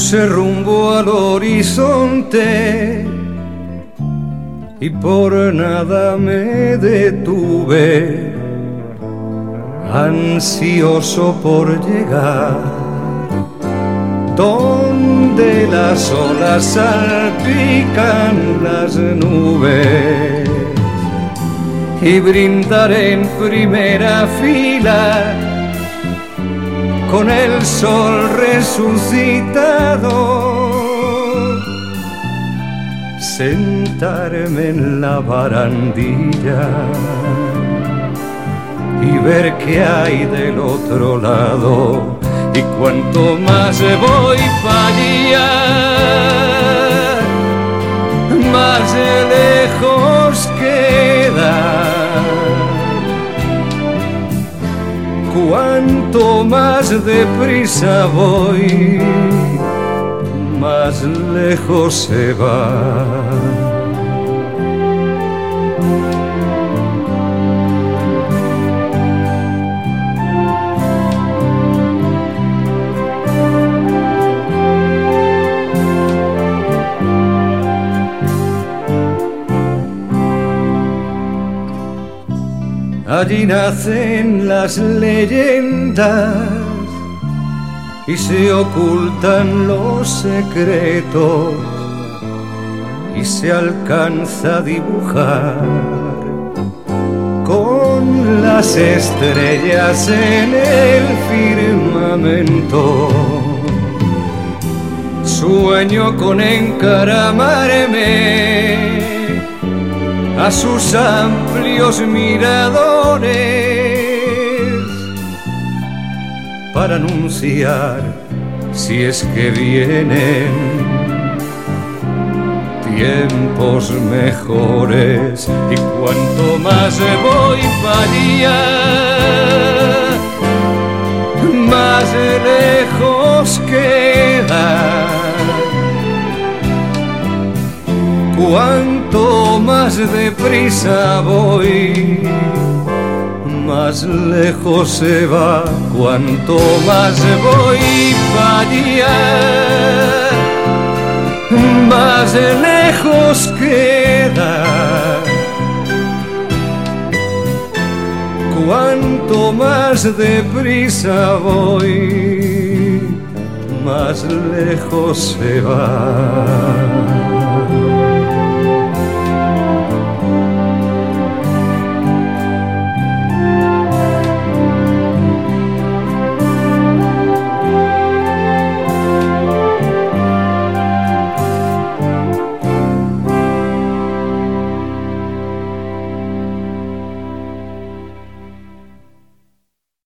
puse rumbo al horizonte y por nada me detuve, ansioso por llegar donde las olas salpican las nubes y brindar en primera fila con el sol resucitado, sentarme en la barandilla y ver qué hay del otro lado. Y cuanto más voy para allá, más lejos queda. Cuanto más deprisa voy, más lejos se va. Allí nacen las leyendas y se ocultan los secretos y se alcanza a dibujar con las estrellas en el firmamento. Sueño con encaramarme a sus amplios miradores para anunciar, si es que vienen tiempos mejores. Y cuanto más voy para allá, más lejos queda. Cuanto más deprisa voy, más lejos se va. Cuanto más voy para allá, más lejos queda. Cuanto más deprisa voy, más lejos se va.